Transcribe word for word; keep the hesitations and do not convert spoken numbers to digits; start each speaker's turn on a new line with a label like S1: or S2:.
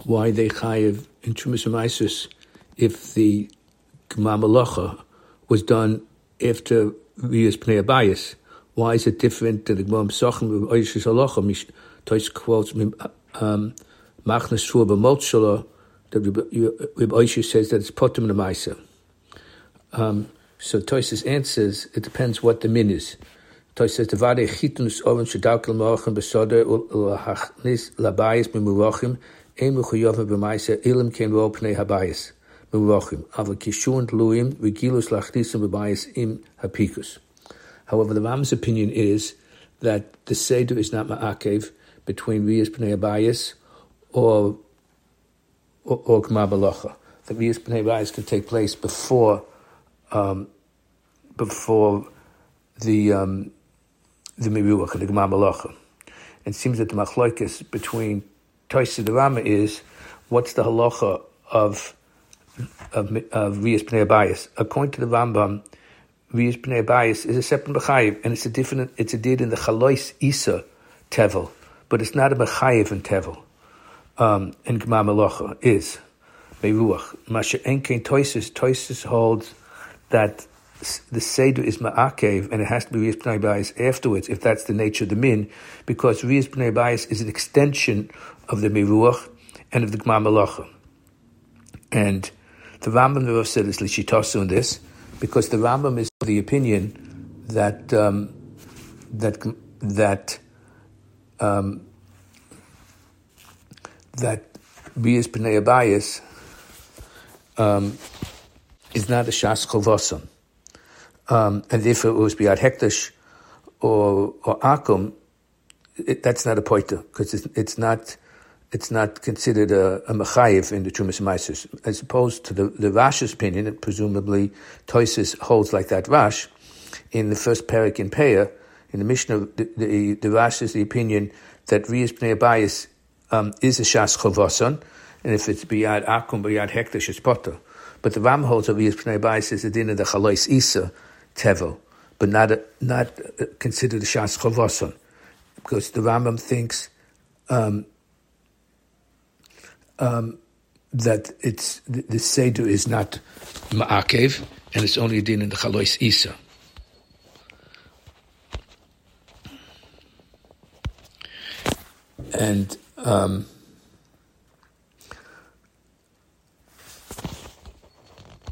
S1: why they chayiv in Trumas U'Maisus if the Gmar Malacha was done after Riyas Pnei Abayis. Why is it different than the Gmar Pesachim with Oishis Halacha? Toys quotes um, Machnas Shur B'Moltshala that Reb Oishis says that it's Potem Nemaisa. Um, so Toys answers, it depends what the min is. Toys says, Tevade Chitunus Oven Shadakal Malachim Besoda Ulachnis Labayis B'Murachim Ein Mechuyovim B'Maisa Ilim Ken Ro Pnei Habayis Murachim Ava Kishun Tluim Vigilus Lachnisim B'Bayis Im Hapikus. However, the Ram's opinion is that the Seder is not Ma'akev between Riyas Pnei Abayis or or, or Gmar Malacha. The Riyas Pnei Abayis can take place before um, before the um, the Miruach and the Gmar Malacha. It seems that the Machlokes between Toys and the Rama is what's the halacha of of, of Riyas Pnei Abayis. According to the Rambam, Riyas Pnei Abayis is a separate Mechayiv, and it's a different, it's a did in the Chalois Isa Tevel, but it's not a Mechayiv in Tevel. Um, and Gmar Malacha is Meruach. Masha Enkein Toises, Toises holds that the Seder is Ma'akev, and it has to be Riyas Pnei Abayis afterwards, if that's the nature of the min, because Riyas Pnei Abayis is an extension of the Meruach and of the Gmar Malacha. And the Rambam the Rav said is Lishitasu in this, because the Rambam is of the opinion that um, that that um, that Riyas Pnei Abayis um, is not a Shas Chovason, um, and if it was Biad Hekdesh or or Akum, it, that's not a poita because it's, it's not it's not considered a, a mechayiv in the Trumas U'Maisus, as opposed to the, the Rash's opinion. And presumably Toises holds like that Rash in the first parak in Peah in the Mishnah. The, the, the Rash is the opinion that Riyas Pnei Abayis um, is a Shas Chovason, and if it's Biyad Akum, Biyad Hekdesh, it's Potter. But the Ram holds that Riyas Pnei Abayis is a din of the Chalois Isa Tevel, but not a, not considered a Shas Chovason, because the Rambam thinks um, um, that it's the, the Seder is not Ma'akev, and it's only a din in the Chalois Isa. And um,